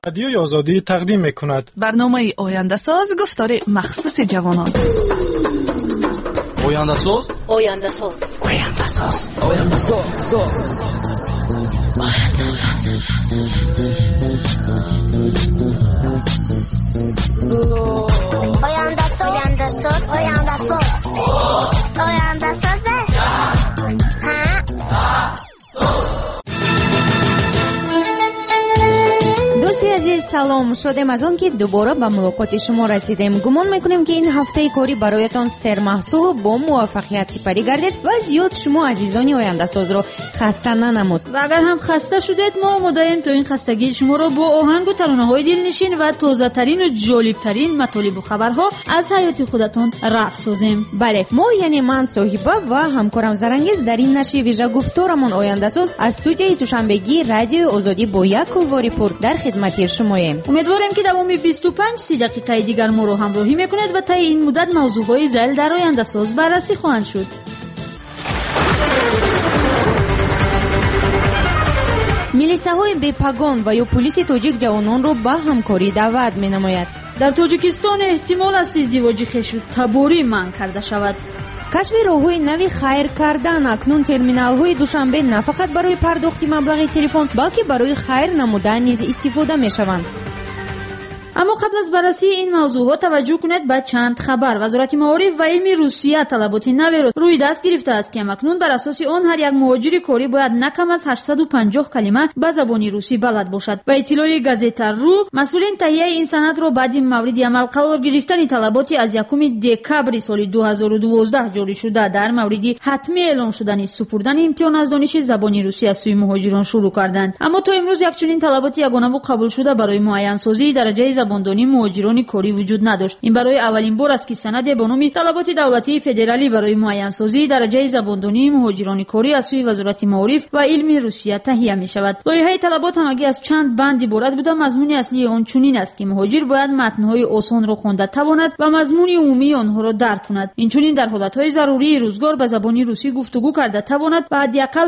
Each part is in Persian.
رادیوی آزادی تقدیم می‌کند برنامه آینده ساز گفتار مخصوص جوانان. آینده ساز آینده ساز آینده ساز آینده ساز آینده ساز آینده ساز آینده ساز آینده ساز دوستی عزیز سلام، شدیم از اون که دوباره به ملاقات شما رسیدیم. گمان میکنیم که این هفته کاری برایتان سرمحصول با موفقیت سپری گردید و زیاد شما عزیزانی آینده ساز رو خسته ننمود. و اگر هم خسته شدید ما مدایم تا این خستگی شما رو با آهنگ و ترانه‌های دلنشین و تازه ترین و جالب ترین مطالب و خبرها از حیات خودتون رفع سازیم. بله، ما یعنی من صاحبه و همکارم زرنگیز در این نشر ویژه گفتارمون آینده ساز از استودیوی دوشنبگی رادیو آزادی با یک کلواری پور در خدمت شماییم. امیدواریم که دوام 25-30 دقیقه دیگر ما رو همراهی میکنید و تا این مدت موضوعهای ذیل در آینده ساز بررسی خواهند شد. میلیساهای بی‌پگان و یا پلیس تاجیک جوانان رو به همکاری دعوت می‌نماید. در تاجیکستان احتمال است ازدواج خویش تباری منع کرده شود. کشف راه‌های نوی خیر کردن. اکنون ترمینال‌های دوشنبه نه فقط برای پرداخت مبلغ تلفن بلکه برای خیر نمودن نیز استفاده می‌شوند. اما قبل از بررسی این موضوعات توجه کنید به چند خبر. وزارت معارف و علم روسیه طلبات نوی را روی دست گرفته است که اکنون بر اساس آن هر یک مهاجر کاری باید نه کم از 850 کلمه به زبان روسی بلد باشد. و اطلاع گازیتا رو مسئولین تهیه این سند را بعد مورد عمل قرار گرفتن طلبات از 1 دکبر سال 2012 جاری شده در مورد حتمی اعلام شدن سپردن امتحان از دانش زبان روسی از سوی مهاجران شروع کردند. اما تا امروز یک چنین طلبات یگانه و قبول شده برای معین سازی درجه زباندانی مهاجران کاری وجود نداشت. این برای اولین بار است که سند به نام طلبات دولتی فدرالی برای معین سازی درجه زباندانی مهاجران کاری از سوی وزارت معارف و علم روسیه تهیه می شود. لایحه طلبات همگی از چند بند عبارت بوده. مضمون اصلی آن چنین است که مهاجر باید متن‌های آسان را خوانده تواند و مضمون عمومی آنها را درک کند. این چنین در حالت‌های ضروری روزگار به زبان روسی گفتگو کرده تواند و حداقل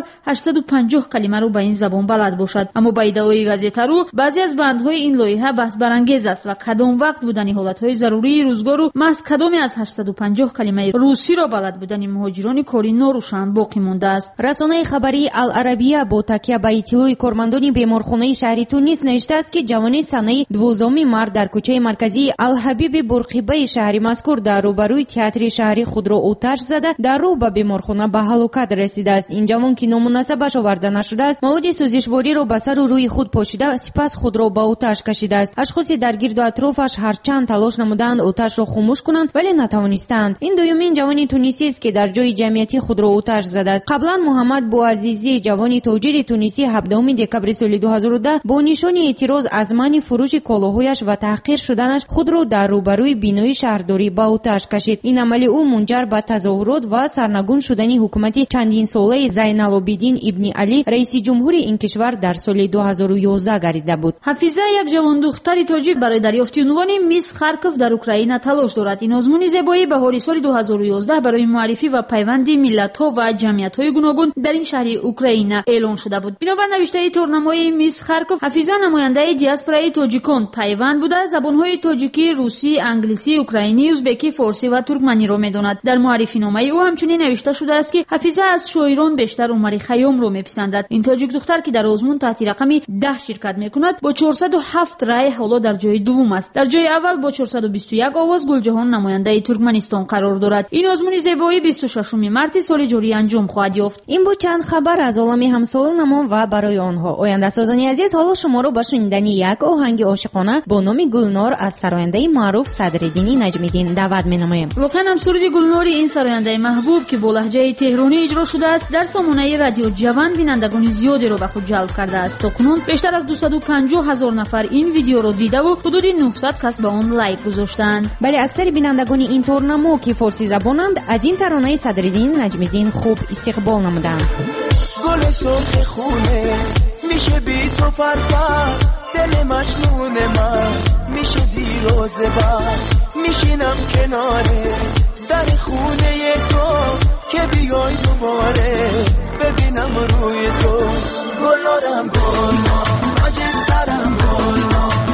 850 کلمه را به این زبان بلد باشد. اما با ادعای گازیتا رو بعضی از بندهای این لایحه بحث برانگیز است و کدام وقت بودن حالتهای ضروری روزگار و محض کدامی از 850 کلمه روسی را بلد بودن مهاجران کاری ناروشن باقی مانده است. رسانه خبری العربیه با تکیه به اطلاع کارمندان بیمارخانه شهری تونس نوشته است که جوانی سنه 12 مارس در کوچه مرکزی الحبیب برقیبه شهری مذکور در روبروی تئاتر شهری خود را آتش زده در رو به بیمارخانه به هلاکت رسیده است. این جوان که نامناسبش آورده نشده است مواد سوزشواری را به سر و روی خود پاشیده سپس خود را به آتش کشیده است. اشخاص در گرد و اطرافش هرچند تلاش نمودند آتش را خاموش کنند ولی نتوانستند. این دومین جوان تونسی است که در جای جمعیتی خود را آتش زده است. قبلا محمد بوعزیزی جوان تاجر تونسی 17 دکبر سال 2010 با نشان اعتراض از منع فروش کالاهایش و تحقیر شدنش خود را در روبروی بینای شهرداری به آتش کشید. این عمل او منجر به تظاهرات و سرنگون شدن حکومت چندین ساله زین العابدین ابن علی رئیس جمهور این کشور در سال 2011 گردیده بود. حفیظه یک جوان دختر تاجیک برای دریافت عنوان میس خارکوف در اوکراین تلاش دارد. این آزمون زیبایی بهار سال 2011 برای معرفی و پیوند ملت‌ها و جمعیت‌های گوناگون در این شهر اوکراین اعلام شده بود. بنابر نوشته تورنمای میس خارکوف حفیظه نماینده دیاسپورای تاجیکان پیوند بوده زبان‌های تاجیکی، روسی، انگلیسی، اوکراینی، ازبکی، فارسی و ترکمنی را می‌داند. در معرفی نامه او همچنین نوشته شده است که حفیظه از شاعران بیشتر عمر خیام را می‌پسندد. این تاجیک دختر که در آزمون تحت رقم 10 شرکت می‌کند با 407 رای حالا در جای دوم است. در جای اول با 421 آواز گلجهان نماینده ترکمنستان قرار دارد. این آزمون زیبایی 26 مارس سال جاری انجام خواهد یافت. این بود چند خبر از عالم همسالانمان و برای آنها. آینده سازانی عزیز، حالا شما رو به شنیدن یک آهنگ عاشقانه با نام گلنار از سراینده معروف صدرالدین نجمی‌دین دعوت می‌نماییم. واقعا هم سرود گلنار این سراینده محبوب که با لهجه تهرانی اجرا شده است در سامانه رادیو جوان بینندگان زیادی رو به خود جلب کرده است. تاکنون بیشتر از 250,000 نفر این ویدیو رو دیده و حدود 900 کس به آن لایک گذاشتند. بله، اکثر بینندگان این تورنمو که فارسی زبانند از این ترانه صدرالدین نجمی‌دین خوب استقبال نمودند. گل سرخ خونه میشه بی تو پرپر، دل مجنون من میشه زیر و زبر، میشینم کناره در خونه تو که بیای دوباره ببینم روی تو. گلنارم گلنار، تاج سرم گلنار،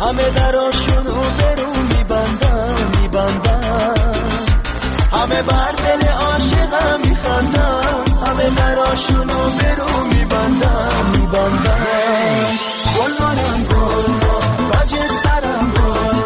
همه دراشونو برو میبندم همه بر دل عاشقم میخندم همه دراشونو برو میبندم گل مانم گل تاج سرم گل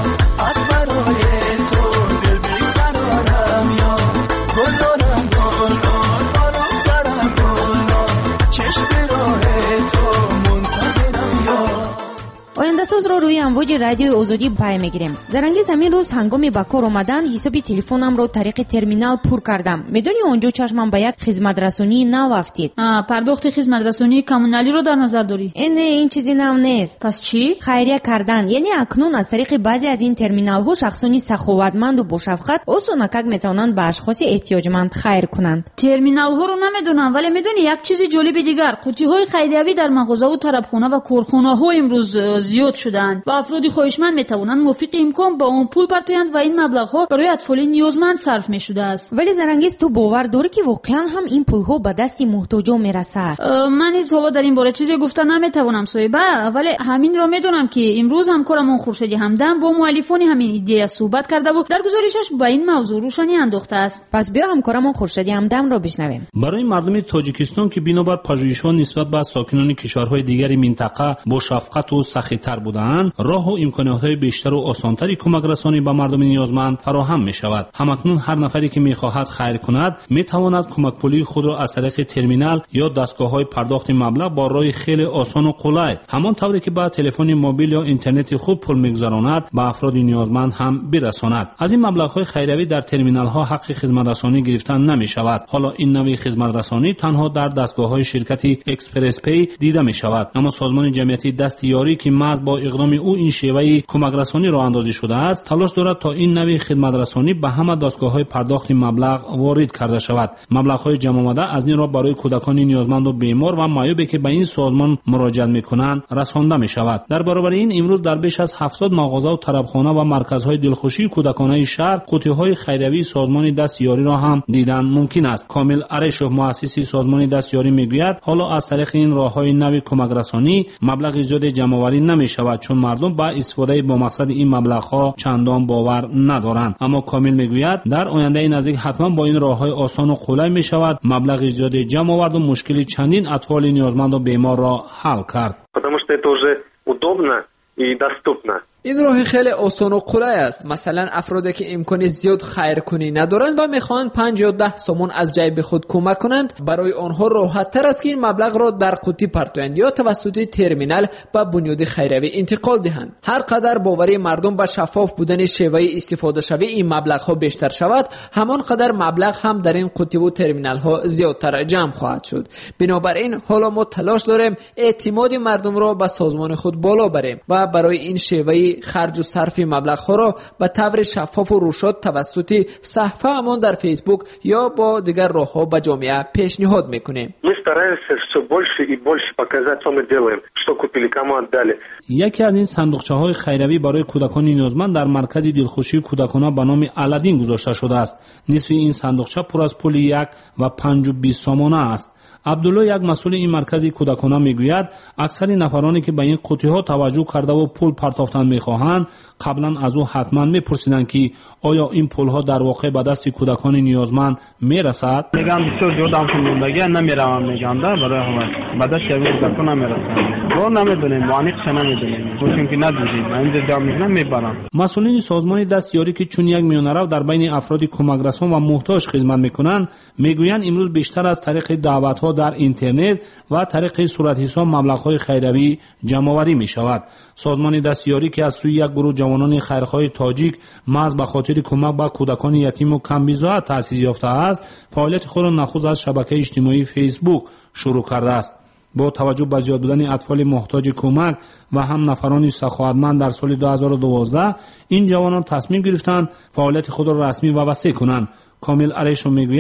از برای تو دل بیقرارم یا گل مانم گل بالو سرم گل چشم راه تو منتظرم یا. آینده ساز را روی امواج رادیو آزادی پای میگیریم. زرانگیز همین روز هنگامی به کار آمدن حساب تلفنم را طریق ترمینال پر کردم. میدونی اونجا چشمم به یک خدمت رسانی نو افتید. پرداخت خدمت رسانی کمونالی رو در نظر داری؟ این چیزی نو نیست. پس چی؟ خیریه کردن. یعنی اکنون از طریق بعضی از این ترمینال ها شخصانی سخاوتمند و با شفقت آسانکک میتونند به اشخاص احتیاجمند خیر کنند. ترمینال ها رو نمیدونم، ولی میدونی یک چیز جالب دیگر، قوطی های خیریوی در مغازه و طرفخانه و کارخانه ها امروز زیاد شدند و افراد خواهشمند میتوانند موافق امکان با اون پول پرتویند و این مبلغ ها برای اطفال نیازمند صرف میشده است. ولی زرانگیز تو باور داری که واقعا هم این پول ها به دست محتاجا میرسه؟ من هیچ حالا در این باره چیزی گفتن نمیتوانم صاحبه، ولی همین را میدونم که امروز همکارمون خورشید همدم با مؤلفان همین ایده صحبت کرده و در گزارشش به این موضوع روشنی انداخته است. پس بیا همکارمون خورشید همدم را بشنویم. برای مردم تاجیکستان که بنابر پژوهش‌ها نسبت به ساکنان کشورهای دیگر منطقه با شفقت و سخی‌تر بودند، راه و امکانات‌های بیشتر و آسان‌تری کمک رسانی به مردم نیازمند فراهم می‌شود. همکنون هر نفری که می‌خواهد خیر کند می‌تواند کمک پولی خود را از طریق ترمینال یا دستگاه‌های پرداخت مبلغ با راه خیلی آسان و قلای، همان طوری که با تلفن موبیل یا اینترنت خود پول می‌گذراند به افراد نیازمند هم برساند. از این مبلغ‌های خیریوی در ترمینال‌ها حق خدمت رسانی گرفتن نمی‌شود. حالا این نوع خدمت رسانی تنها در دستگاه‌های شرکت اکسپرس پی دیده می‌شود، اما سازمان جمعیتی دست یاری که محض با اقدام او این شیوه کمک رسانی راه اندازی شده است، تلاش دارد تا این نوع خدمت رسانی به همه دستگاه‌های پرداخت مبلغ وارد کرده شود. مبلغ‌های جمع آمده از این را برای کودکان نیازمند و بیمار و معیوبی که به این سازمان مراجعه می‌کنند رسانده می‌شود. در برابر این امروز در بیش از 70 مغازه و طرفخانه و مرکزهای دلخوشی کودکانه شهر قوطی‌های خیریوی سازمان دست یاری را هم دیدن ممکن است. کامل ارشوف مؤسس سازمان دست یاری میگوید حالا از طریق این راه‌های نوع کمک رسانی مبلغ زیاد جمع‌آوری نمی‌شود، چون مردم با استفاده با مقصد این مبلغ‌ها چندان باور ندارند. اما کامل میگوید در آینده نزدیک حتما با این راه‌های آسان و قلای می‌شود مبلغ زیاد جمع آورد و مشکل چندین اطفال نیازمند و بیمار را حل کرد. Потому что это уже удобно и доступно. این راه خیلی آسان و قلای است. مثلا افرادی که امکان زیاد خیرکنی ندارند و میخواهند 5 یا 10 سومون از جیب خود کمک کنند، برای آنها راحت تر است که این مبلغ را در قوطی پرتویند یا توسط ترمینال به بنیاد خیریوی انتقال دهند. هر قدر باوری مردم به شفاف بودن شیوه استفاده شوی این مبلغ ها بیشتر شود، همان قدر مبلغ هم در این قوطی و ترمینال ها زیادتر جمع خواهد شد. بنابراین حالا ما تلاش داریم اعتماد مردم را به سازمان خود بالا بریم و برای این شیوه خرج و صرف مبلغ ها را به طور شفاف و روشاد توسط صفحه امان در فیسبوک یا با دیگر راه‌ها به جامعه پیشنهاد میکنیم. Мы стараемся все больше и больше показать, что мы делаем, что купили, кому отдали. یکی از این صندوقچه‌های خیریوی برای کودکان نیازمند در مرکز دلخوشی کودکان به نام الدین گذاشته شده است. نصف این صندوقچه پر از پول 1 و 5 و 20 سومانه است. عبدالله یک مسئول این مرکز کودکان میگوید اکثر نفرانی که به این قوطی ها توجه کرده و پول پرداختن میخواهند قبلا از او حتما میپرسیدند که آیا این پول ها در واقع به دست کودکان نیازمند میرسد؟ میگم بسیار زیاد هم موندگی نمیروم، میگم برای همه بعد از کودکان نمیرسند. رو نمیدونیم، معنیش نمیدونیم، چون که ندیدیم. اینجا جمع میکنم میبرم. مسئولین سازمان دستیاری که چون یک میانرو در بین افراد کمک رسان و محتاج خدمت میکنند میگویند امروز بیشتر از طریق دعوت ها در اینترنت و طریق صورت حساب مبلغ های خیریوی جمع آوری می شود. سازمان دستیاری که از سوی یک گروه جوانان خیرخواه تاجیک محض به خاطر کمک به کودکان یتیم و کم بضاعت تأسیس یافته است، فعالیت خود را نخست از شبکه اجتماعی فیسبوک شروع کرده است. با توجه به زیاد بودن اطفال محتاج کمک و هم نفران سخاوتمند در سال 2012 این جوانان تصمیم گرفتند فعالیت خود را رسمی و وسیع کنند. کامل علیشو میگوید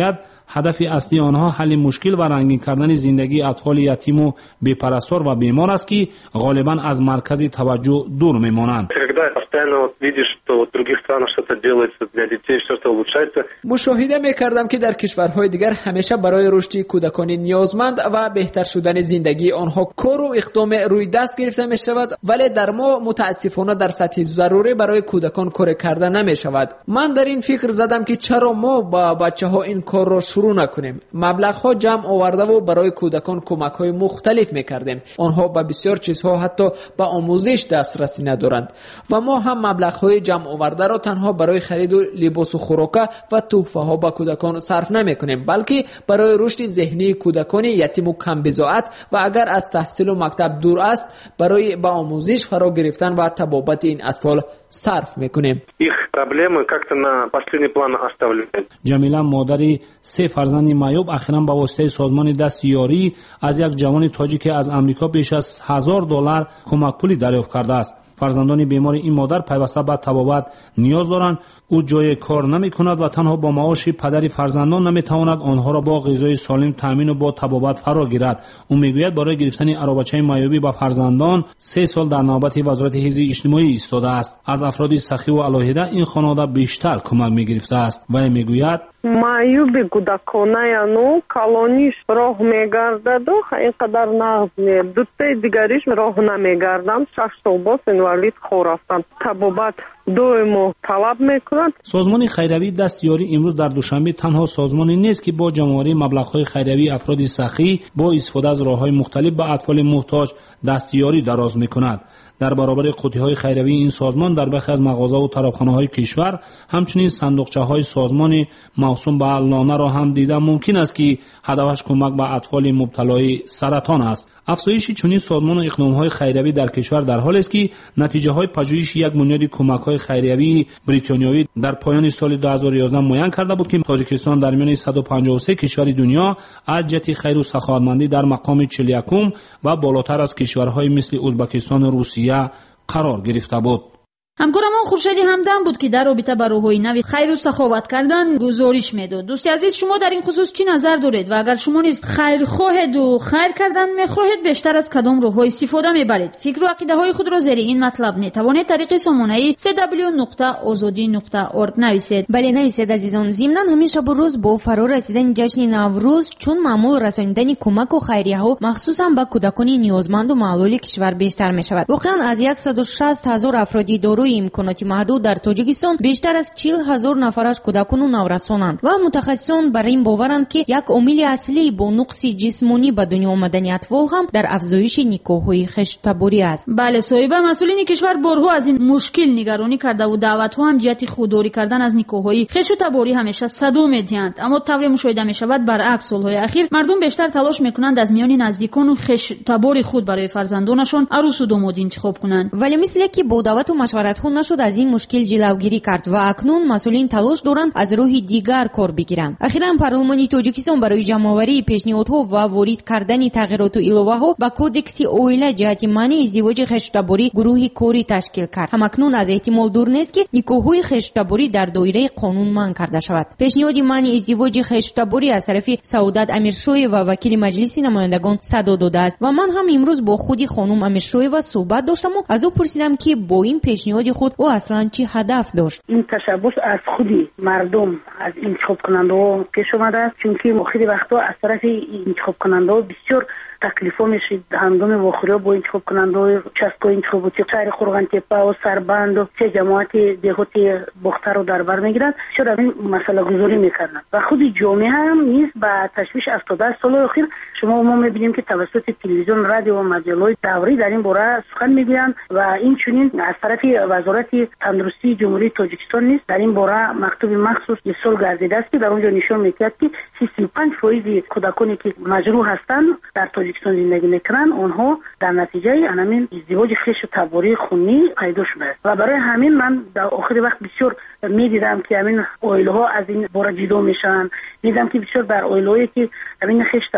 هدف اصلی آنها حل مشکل و رنگین کردن زندگی اطفال یتیم و بی‌پرستار و بیمار است که غالبا از مرکز توجه دور میمانند. مشاهده میکردم که در کشورهای دیگر همیشه برای رشد کودکان نیازمند و بهتر شدن زندگی آنها کار و اقدام روی دست گرفته می شود، ولی در ما متاسفانه در سطح ضروری برای کودکان کار کرده نمی شود. من در این فکر زدم که چرا ما با بچه ها این کار را شروع نکنیم. مبلغ ها جمع آورده و برای کودکان کمک های مختلف میکردیم. آنها به بسیار چیزها حتی به آموزش دسترسی ندارند و ما هم مبلغ های جمع آورده را تنها برای خرید و لباس و خوراک و تحفه ها به کودکان صرف نمی کنیم، بلکه برای رشد ذهنی کودکان یتیم و کم بضاعت و اگر از تحصیل و مکتب دور است برای به آموزش فرا گرفتن و تبابت این اطفال صرف میکنیم. جمیله مادری 3 فرزند معیوب اخیراً با واسطه سازمان دستیاری از یک جوان تاجیک از امریکا بیش از $1000 کمک پولی دریافت کرده است. فرزندان بیمار این مادر پیوسته به طبابت نیاز دارند. او جای کار نمی کند و تنها با معاش پدر فرزندان نمی تواند آنها را با غذای سالم تامین و با طبابت فرا گیرد. او میگوید برای گرفتن عربچه معیوبی با فرزندان 3 سال در نوبت وزارت حفظ اجتماعی ایستاده است. از افراد سخی و علاهیده این خانواده بیشتر کمک می گرفته است و میگوید معیوبی کودکانه کالونیش راه میگردد و اینقدر نغز میاد. دوسته دیگریش راه نمیگردند. 6 سال باز انوالید خور هستند. طبابت دویمو طلب میکنند. سازمان خیریوی دستیاری امروز در دوشنبه تنها سازمانی نیست که با جمع‌آوری مبلغ‌های خیریوی افراد سخی با استفاده از راه‌های مختلف به اطفال محتاج دستیاری دراز میکند. در برابر قوطی‌های خیریوی این سازمان در برخی از مغازه و طرابخانه‌های کشور همچنین صندوقچه‌های سازمان موسوم به لانه را هم دیدن ممکن است که هدفش کمک به اطفال مبتلای سرطان است. افزایش چنین سازمان و اقدام‌های خیریوی در کشور در حالی است که نتیجه‌های پژوهش یک بنیاد کمک‌های خیریوی بریتانیایی در پایان سال 2011 معین کرده بود که تاجیکستان در میان 153 کشور دنیا از جهت خیر و سخاوتمندی در مقام 41 و بالاتر از کشورهای مثل ازبکستان و روسیه قرار گرفته بود. همکارمان خورشیدی همدم بود که در رابطه با راه‌های نو خیر و سخاوت کردن گزارش میداد. دوستی عزیز، شما در این خصوص چی نظر دارید و اگر شما نیز خیر خواهید و خیر کردن می‌خواهید بیشتر از کدام راه‌ها استفاده می‌برید؟ فکر و عقیده‌های خود را زیر این مطلب می‌توانید طریق سامانه‌ای www.azadi.org نویسید. بله نویسید عزیزان. ضمناً همیشه به روز با فرا رسیدن جشن نوروز چون معمول رسانیدن کمک و خیریه‌ها مخصوصاً به کودکان نیازمند و معلول کشور بیشتر می‌شود. واقعاً از 160,000 افرادی دارای امکانات محدود در تاجیکستان بیشتر از 40,000 نفرش کودکان و نورسانند و متخصصان بر این باورند که یک عامل اصلی با نقص جسمانی به دنیا آمدن اطفال هم در افزایش نکاح‌های خشت‌تباری است. بله صاحبه، مسئولین کشور بارها از این مشکل نگرانی کرده و دعوت‌ها هم جهت خودداری کردن از نکاح‌های خشت‌تباری همیشه صدا می‌دهند، اما طوری مشاهده می‌شود برعکس سال‌های اخیر مردم بیشتر تلاش می‌کنند از میان نزدیکان و خشت‌تباری خود برای فرزندانشان عروس و داماد انتخاب کنند. ولی مثل که با دعوت و مشورت نشد از این مشکل جلوگیری کرد و اکنون مسئولین تلاش دارند از راه دیگر کار بگیرند. اخیراً پارلمان تاجیکستان برای جمع‌آوری پیشنهادها و وارد کردن تغییرات و اضافه‌ها به کودکس اویله جهت منع ازدواج خشت‌تباری گروهی کاری تشکیل کرد. همکنون از احتمال دور نیست که نکاح‌های خشت‌تباری در دایره قانون منع کرده شود. پیشنهاد منع ازدواج خشت‌تباری از طرف سعادت امیرشوی و وکیل مجلس نمایندگان صدا داده است و من هم امروز با خودی خانم امیرشوی و صحبت داشتم و از او پرسیدم که با این پیشنهاد خود او اصلا چی هدف داشت. این تشبث از خودی مردم از انتخاب کننده پیش اومده است، چون که خیلی وقتا از طرف انتخاب کننده بسیار تکلیفا میشه هنگام واخورا با انتخاب کننده چسکای انتخاباتی شهر خورغن تپه و سربند و چه جماعت دهاتی بختر رو در بر میگیرند، چرا این مسئله گذاری میکنند و خود جامعه هم نیز با تشویش افتاده. سال اخیر شما ما میبینیم که توسط تلویزیون، رادیو و مجلات داوری در این باره سخن میگویند و این چنین از طرف وزارت تندرستی جمهوری تاجیکستان نیز در این باره مکتوب مخصوص سال گردیده است که در اونجا نشون میدهد که 35% کودکانی که مجروح هستند در تاجیکستان زندگی میکنن اونها در نتیجه همین ازدواج خشت‌تباری خونی پیدا شده است و برای همین من در آخر وقت بسیار میدیدم که همین اویل‌ها از این باره جدا میشن. میدم که بسیار در اویل‌هایی که همین خشت‌تباری خونی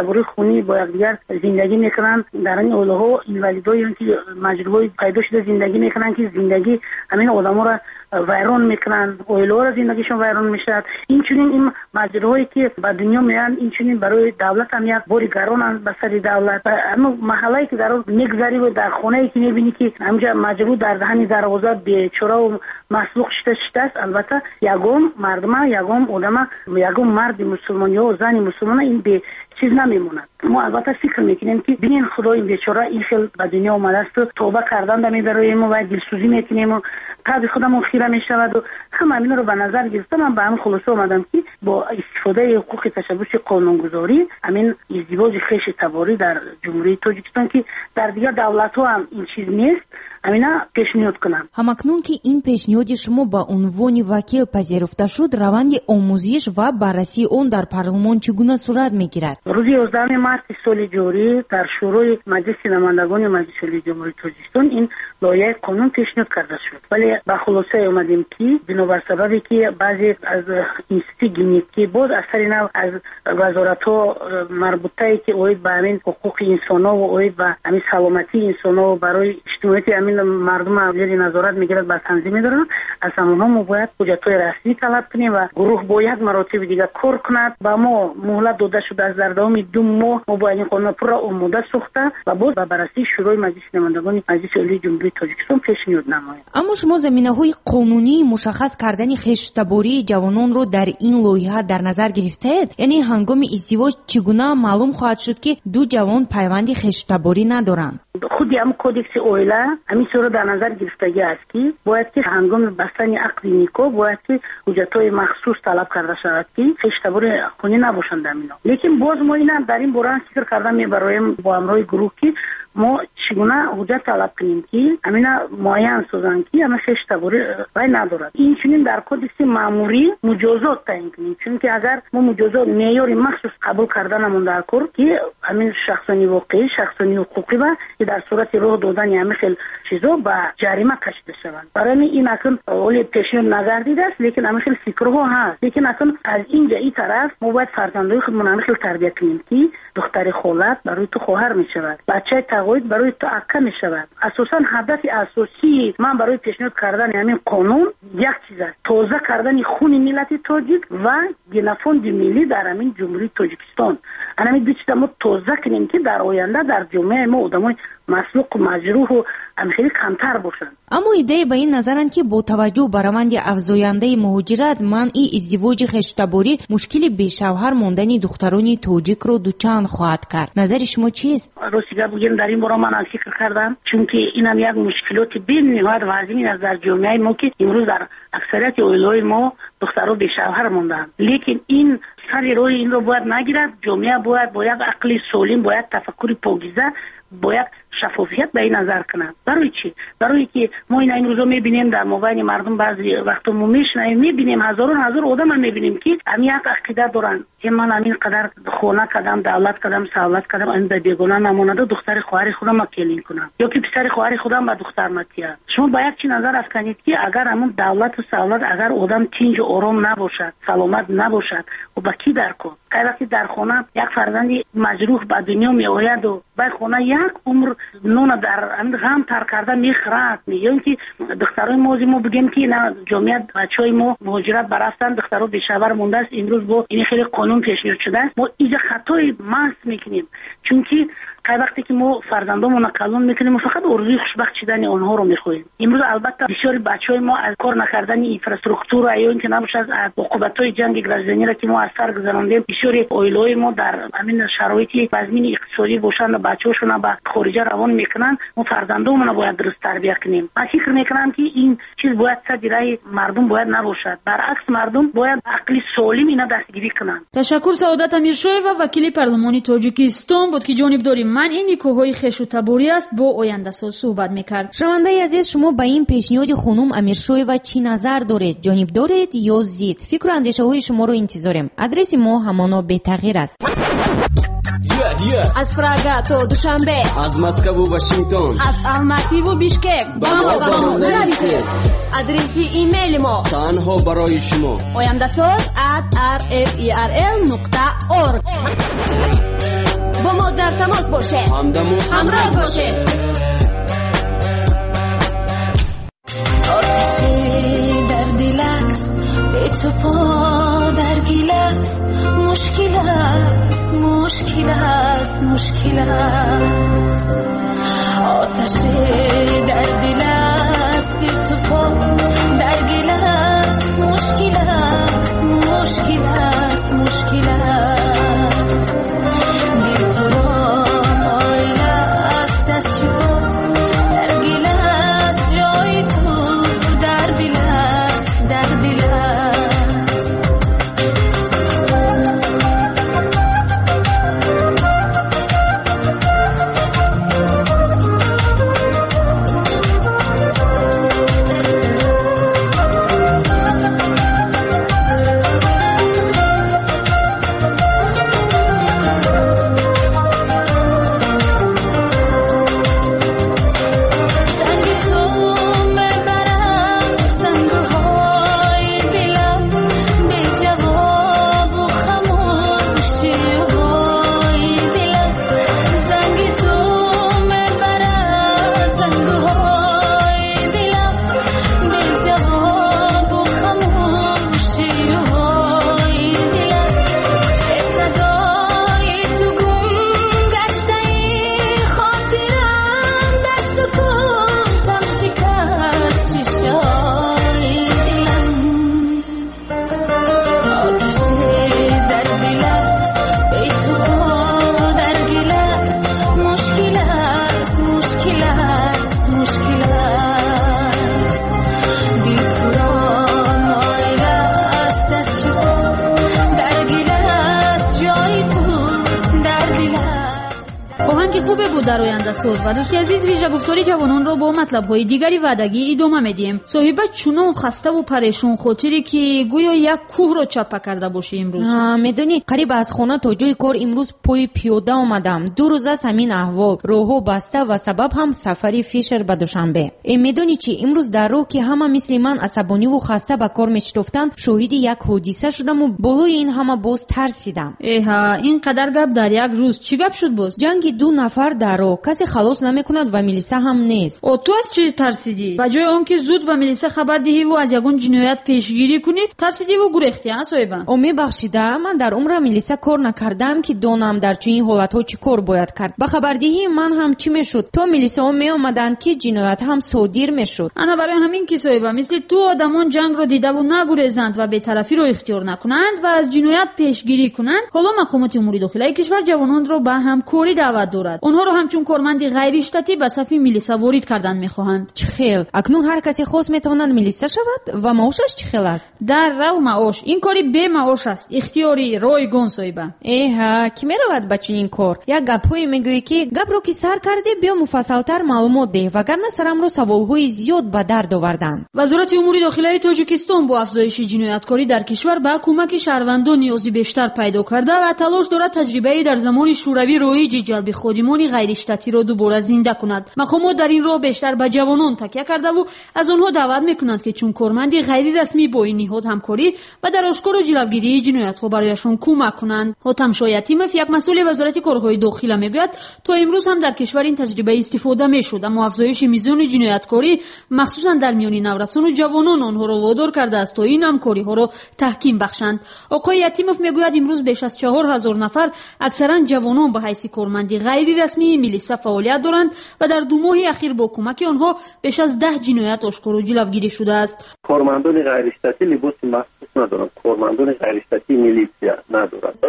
جوانی با یکدیگر زندگی میکنن. در این اولها اینوالیدایی که مجروحای پیدا شده زندگی میکنن که زندگی همین آدما را ویران میکنن، اویلو را زندگیشون ویران میشد. این چنین این مجروحایی که به دنیا میان این چنین برای دولت هم یک باری گرانند به سر دولت. اما محله‌ای که در اون میگذری و در خونه‌ای که میبینی که همینجا مجروح در دهن دروازه بیچاره و مسلوق شده است. البته یگم مردم یگم آدم یگم مرد مسلمان یا زن مسلمان این به چیز نمیموند. ما البته فکر میکنیم که ببین خدا این بیچاره این خیلی به دنیا اومده است، توبه کردن دمی برای ما و دلسوزی میکنیم و قلب خودمون خیره میشود و همه اینا رو به نظر گرفتم. من به همین خلاصه اومدم که با استفاده حقوق تشبث قانونگذاری همین ازدواج خیش تباری در جمهوری تاجیکستان که در دیگر دولت‌ها هم این چیز نیست همینا پیشنهاد کنم. همکنون که این پیشنهاد شما با عنوان وکیل پذیرفته شد، روند آموزش و بررسی اون در پارلمان چگونه صورت میگیرد؟ روز 11 مارس سال جاری در شورای مجلس نمایندگان مجلس عالی جمهوری تاجیکستان این لایحه قانون پیشنهاد کرده شد، ولی با خلاصه اومدیم که بنابر سببی که بعضی از اینستیتوت گینیتی باز اثر نو از وزارت‌ها مربوطه که اوید به همین حقوق انسان‌ها و اوید به همین سلامتی انسان‌ها برای اجتماعیت همین مردم اولیه نظارت میگیرد با تنظیم می‌دارن. از همونها ما باید حجت‌های رسمی طلب کنیم و گروه باید مراتب دیگه کار کند. با ما مهلت داده شده از در دوام 2 ماه ما باید این قانون پر آماده ساخته و باز به بررسی شورای مجلس نمایندگان مجلس عالی جمهوری تاجیکستان پیشنهاد نماییم. اما شما زمینه‌های قانونی مشخص کردن خشتباری جوانان رو در این لایحه در نظر گرفتید؟ یعنی هنگام ازدواج چگونه معلوم خواهد شد که دو جوان پیوند خشتباری ندارند؟ خود هم کودکس اویله همین صورت در نظر گرفتگی است که باید که هنگام بستن عقد نیکو باید که حجت‌های مخصوص طلب کرده شود که خشتباری خونی نباشند اینا. لیکن باز ما اینا در این باره فکر کردم میبرایم با همراه گروه که ما چگونه حجت طلب کنیم که همینا معین سازن که همه خشتباری رای ندارد. این چنین در کودکس ماموری مجازات تعیین کنیم، چون که اگر ما مجازات معیاری مخصوص قبول کردنمون در کار که همین شخصانی واقعی شخصانی حقوقی و در صورت راه دادن همه خیلی چیزا با جریمه کشیده شوند. برای این اصلا اولی پیشنهاد نگردیده است، لیکن همه خیلی فکرها هست. لیکن اصلا از اینجا این طرف ما باید فرزندای خودمون همه خیلی تربیت کنیم که دختر خالت برای تو خواهر میشود، بچه تقاعد برای تو اکا میشود. اساسا هدف اساسی من برای پیشنهاد کردن همین قانون یک چیز است، تازه کردن خون ملت تاجیک و گنفوند ملی در همین جمهوری تاجیکستان. همین دو چیز ما تازه کنیم که در آینده در جامعه ما آدمای مسلوق و مجروح و خیلی کمتر باشند. اما ایده به این نظرند که با توجه به روند افزاینده مهاجرت منع ازدواج خشتباری مشکل بی‌شوهر ماندن دختران تاجیک رو دوچند خواهد کرد. نظر شما چیست؟ راستیگه بگم در این باره من فکر کردم، چون که این هم یک مشکلات بی‌نهایت واضحی است در جامعه ما که امروز در اکثریت اویلای ما دختران بی‌شوهر ماندند. لیکن این سر روی این رو باید نگیرد. جامعه باید عقل سالم، باید تفکر پاکیزه، باید شفافیت به این نظر کنند. برای چی؟ برای که ما این روزا میبینیم در موبایل مردم بعضی وقتا ما میشنیم میبینیم هزار آدم هم میبینیم که همین یک عقیده دارن که من همین قدر خونه کردم، دولت کردم، سوالت کردم، این به بیگانه نمونده دختر خواهر خودم کلین کنم یا که پسر خواهر خودم با دختر متیه. شما باید چی نظر افکنید که اگر همون دولت و سوالت اگر آدم تنج و آرام نباشد، سلامت نباشد و با کی در کن؟ وقتی در خونه یک فرزند مجروح به دنیا می آید و به خونه یک عمر نون در غم تر کرده میخرد. میگن که دخترای ما بگیم که نه جامعه بچهای ما مهاجرت برفتن دخترها بیشور مونده است. امروز با این خیلی قانون پیشنهاد شده است. ما اینجا خطای محض میکنیم، چون که وقتی که ما فرزندامون قانون میکنیم فقط ارزوی خوشبخت شدن آنها رو میخوایم. امروز البته بسیاری بچهای ما از کار نکردن اینفراستراکچور و ایون که نباشه از عقوبت‌های جنگ گرازنی را که ما از سر گذراندیم، بسیاری اویلای ما در همین شرایطی وضعی اقتصادی باشند و بچه‌هاشون به خارج روان میکنن. ما فرزندامون باید درست تربیت کنیم. من فکر میکنم که این چیز باید صدرای مردم باید نباشد، برعکس مردم باید عقل سالم اینا دستگیری کنند. تشکر. سعادت امیرشویeva وکیل پارلمانی تاجیکستان بود که جانبداری من این نیکوهای خش و تباری است با آینده ساز صحبت میکرد. شنونده عزیز، شما با این پیشنهاد خانم امیرشویeva چی نظر دارید؟ جانب دارید یا ضد؟ فکر و اندیشه های شما رو انتظاریم. آدرس ما همانا به تغییر است. از پراگا تا دوشنبه، از مسکو و واشنگتن، از الماتی و بیشکک. آدرس ایمیل ما تنها برای شما oyandasaz@rferl.org. با ما باشه. همراه باشه. آتشی در دل است، به تو پا در گل است، مشکل است، مشکل است، مشکل است. آتشی در دل است، به تو پا در گل است، مشکل است، مشکل است، مشکل است. دل تو را مایل است از چوب در گل است، جای تو در دل است، در دل است. در آینده سوز و دوستی عزیز ویژه گفتاری جوانان رو با مطلب‌های دیگری وعدگی ادامه میدیم. صاحبه چونان خسته و پریشان خاطری که گویا یک کوه رو چپه کرده باشه امروز. میدونی قریب از خونه تا جای کار امروز پای پیاده آمدم. 2 روز است همین احوال، راهو بسته و سبب هم سفری فیشر به دوشنبه. میدونی چی، امروز در راه که همه مثل من عصبانی و خسته به کار میشتفتن، شاهد یک حادثه شدم و بالای این همه باز ترسیدم. این قدر گپ در یک روز چی گپ شد باز؟ جنگ 2 نفر در راه، کسی خلاص نمیکند و ملیسا هم نیست. تو از چی ترسیدی؟ به جای اون که زود و ملیسا خبر دهی و از یگون جنایت پیشگیری کنی، ترسیدی و گریختی ها صاحبم؟ میبخشیده، من در عمر ملیسا کار نکردم که دونم در چنین حالت‌ها چی کار باید کرد. به خبردهی من هم چی میشد؟ تو ملیسا می اومدند که جنایت هم صادر میشد. انا برای همین که صاحبم مثل تو آدمان جنگ رو دیده و نگریزند و بی‌طرفی رو اختیار نکنند و از جنایت پیشگیری کنند. حالا مقامات امور داخلی کشور جوانان رو به همکاری دعوت دارد. اونها رو همچون کارمند غیر اشتاتی به صف ملیسا وارد کردن میخواهند. چه خیل؟ اکنون هر کسی خواست میتواند ملیسا شود و معاشش چه خیل است؟ در رو معاش، این کاری به معاش است، اختیاری رایگان صاحبم. کی میرود به چنین کار؟ یک گپی میگویی که گپ رو که سر کرده بیا مفصلتر معلومات ده، وگرنه سرم رو سوالهای زیاد به درد آوردن. وزارت امور داخلی تاجیکستان با افزایش جنایتکاری در کشور به کمک شهروندان نیازی بیشتر پیدا کرده و تلاش دارد تجربه‌ای در زمان شوروی رایج جلب خادمان غیر اشتاتی را دوباره زنده کند. مقامات در این راه بیشتر به جوانان تکیه کرده و از آنها دعوت میکنند که چون کارمند غیر رسمی با این نهاد همکاری و در آشکار و جلوگیری جنایت‌ها برایشان کمک کنند. حاتم شایتیموف یک مسئول وزارت کارهای داخلی میگوید تا امروز هم در کشور این تجربه استفاده میشد، اما افزایش میزان جنایتکاری مخصوصا در میان نورسان و جوانان آنها را وادار کرده است تا این همکاری ها را تحکیم بخشند. آقای یتیموف میگوید امروز بیش از 4000 نفر اکثرا جوانان به حیث کارمند غیر رسمی ملیسا فعالیت دارند و در 2 ماه اخیر با کمک آنها بیش از 10 جنایت آشکار و جلوگیری شده است. کارمندان غیر اشتاتی لباس مخصوص ندارند، کارمندان غیر اشتاتی میلیسیا ندارند.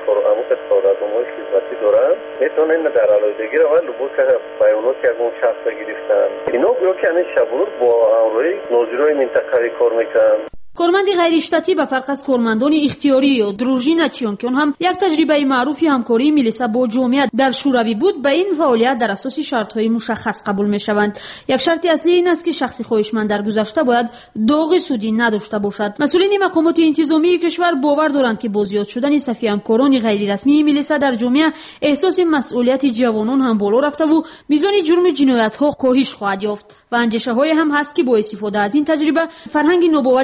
دارن میتونن در علایدگی رو لباس بیانات که اون شخص گرفتن اینا گویا که همین شبور با همراهی ناظرای منطقه‌ای کار میکنن. کارمند غیر اشتاتی به فرق از کارمندان اختیاری یا دروژینا چیون که اون هم یک تجربه معروفی همکاری ملیسا با جامعه در شوروی بود، به این فعالیت در اساس شرط‌های مشخص قبول می‌شوند. یک شرط اصلی این است که شخص خواهشمند در گذشته باید داغ سودی نداشته باشد. مسئولین مقامات انتظامی کشور باور دارند که با زیاد شدن صف همکاران غیر رسمی ملیسا در جامعه احساس مسئولیت جوانان هم بالا رفته و میزان جرم جنایت‌ها کاهش خواهد یافت و اندیشه‌های هم هست که با استفاده از این تجربه فرهنگ نوباوری به ملیسا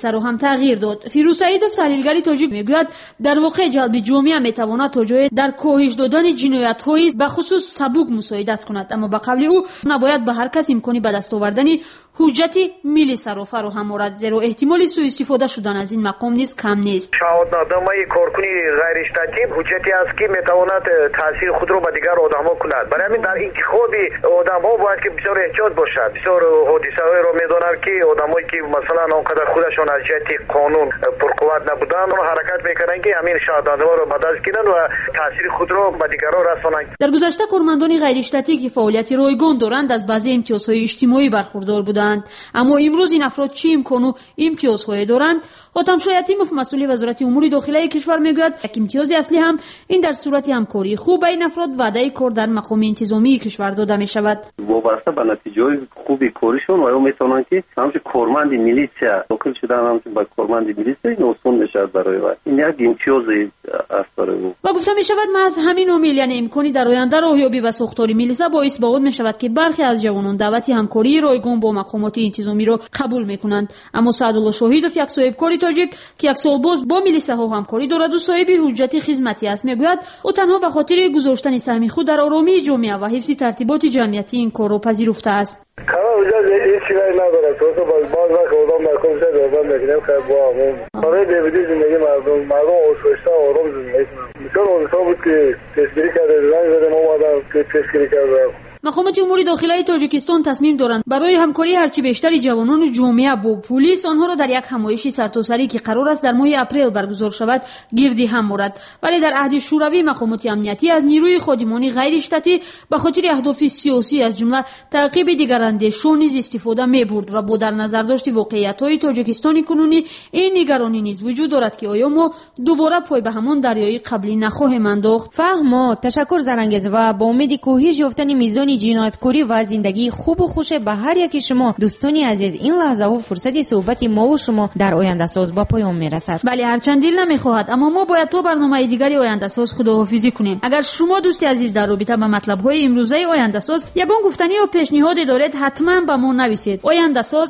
مدرسه رو هم تغییر داد. فیروز سعیدов تحلیلگر تاجیک میگوید در واقع جلب جامعه میتواند تا جای در کاهش دادن جنایت‌های به خصوص سبک مساعدت کند، اما به قول او نباید به هر کس امکانی به دست آوردن حجت ملی صرافه رو هم مورد، زیرا احتمال سوء استفاده شدن از این مقام نیز کم نیست. شهادتنامه کارکنی غیر اشتراکی حجتی است که میتواند تاثیر خود رو به دیگر آدم‌ها کند. برای همین در انتخاب آدم‌ها باید که بسیار احتیاط باشد. بسیار حادثه‌هایی رو می‌دانم که آدمایی که مثلا آنقدر خودشان از جهت قانون پرقوت نبودند، اون حرکت می‌کنند که همین شهادتنامه رو به دست گیرند و تاثیر خود رو به دیگران رسانند. در گذشته کارمندان غیر اشتراکی که فعالیت رایگان دارند از بعضی امتیازهای اجتماعی برخوردار بودند، اما امروز این افراد چه امکان و امتیازهای دارند؟ حاتم شاه یتیمov مسئول وزارت امور داخلی کشور میگوید یک امتیاز اصلی هم این در صورت همکاری خوب این افراد وعده کار در مقام انتظامی کشور داده می شود. وابسته به نتیجه خوبی کارشون و میتونن که همچه کارمند میلیشیا داخل شدن، همچه با کارمند میلیشیا این آسان میشد برای وقت این یک امتیازی است برای او. و گفته می شود محض همین عامل یعنی امکانی در آینده راهیابی و ساختار میلیسا باعث به خود می شود که برخی از جوانان دعوت همکاری رایگان با مقامات انتظامی را قبول میکنند. اما سعدالله شاهیدov یک صاحب کاری تاجیک که یک سال باز با میلیساها همکاری دارد و صاحب حجت خدمتی است میگوید او تنها به خاطر گذاشتن سهم خود در آرامی جامعه و حفظ ترتیبات جمعیتی این کار را پذیرفته است. کار حجت هیچ چیزی نداره، تو باز وقت آدم در کمش دادن میگیم خیر با همون برای دیویدی زندگی مردم آسایشته آرام زندگی کنند. بسیار حادثه بود که تشکیلی کرده زنگ زدم اومدم که تشکیلی کردم. مقامات امور داخلی تاجیکستان تصمیم دارند برای همکاری هرچی بیشتر جوانان جامعه با پلیس آنها را در یک همایش سرتاسری که قرار است در ماه اپریل برگزار شود گردی هم مورد. ولی در عهد شوروی مقامات امنیتی از نیروی خادمانی غیر اشتراکی به خاطر اهداف سیاسی از جمله تعقیب دیگراندیشان نیز استفاده می‌برد و با در نظر داشت واقعیت‌های تاجیکستان کنونی این نگرانی نیز وجود دارد که آیا ما دوباره پای به همان دریای قبلی نخواهیم انداخت. فهم تشکر زرانگیز و با امید کاهش یافتن میزان جنایتکاری و زندگی خوب و خوش به هر یکی شما دوستانی عزیز این لحظه و فرصت صحبت ما و شما در آینده ساز با پایان میرسد. بله هرچند دل نمیخواهد اما ما باید تا برنامه دیگری آینده ساز خداحافظی کنیم. اگر شما دوستی عزیز در رابطه با مطلب های امروزه آینده ساز یگان گفتنی و پیشنهادی دارید حتما به ما نویسید. آینده ساز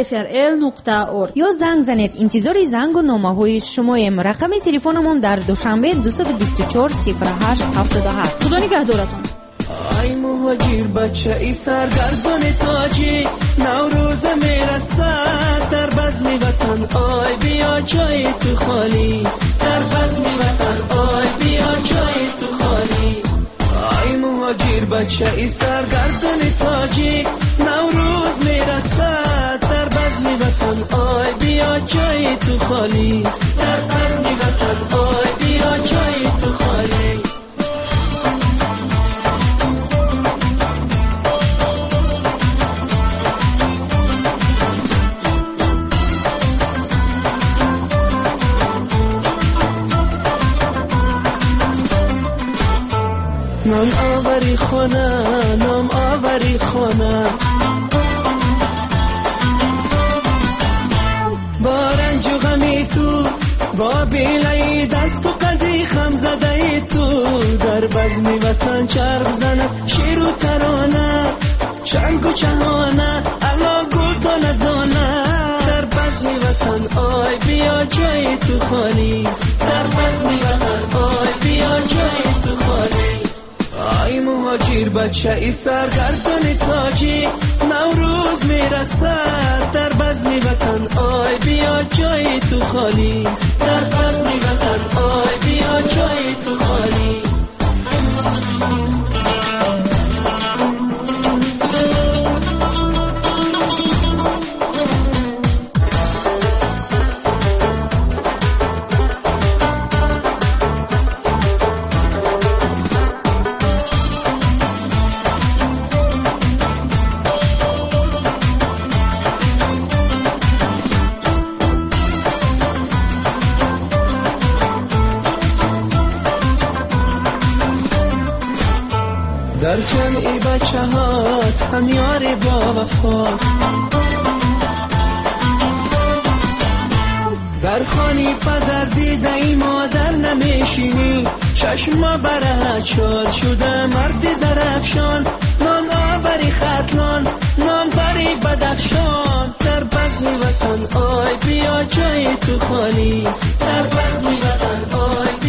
@rfrl.org یا زنگ زنید. انتظار زنگ و نامه های شما ایم. رقم تلفنمون در دوشنبه 224 08 77. خدا نگهدارتون. ای مهاجر بچه ای سرگردان تاجی نوروز میرسد در بزم وطن آی بیا جای تو خالیست در بزم وطن آی بیا جای تو خالیست ای مهاجر بچه ای سرگردان تاجی نوروز میرسد در بزم وطن آی بیا جای تو خالیست در بزم وطن آی بیا جای تو خالیست نام آوری خونه نام آوری خونه با رنج و غمی تو با بیلای دست و قدی خم زده تو در بزم وطن چرخ زنه شیر و ترانه چنگ و چهانه الا گل دانه دانه در بزم وطن آی بیا جای تو خالیست در بزم وطن آی بیا جای تو خالیست ای مهاجر بچه ای سرگردان تاجی نوروز میرسد در بزم وطن آی بیا جای تو خالیست در بزم وطن آی بیا جای تو خالیست در جمعی بچه هات هم یاری با وفا در خانی پدر دیده ای مادر نمیشینی چشما بره چال شده مرد زرفشان نام آوری خطلان نام بری بدخشان در بزم بزم وطن آی بیا جای تو خالی است در بزم وطن آی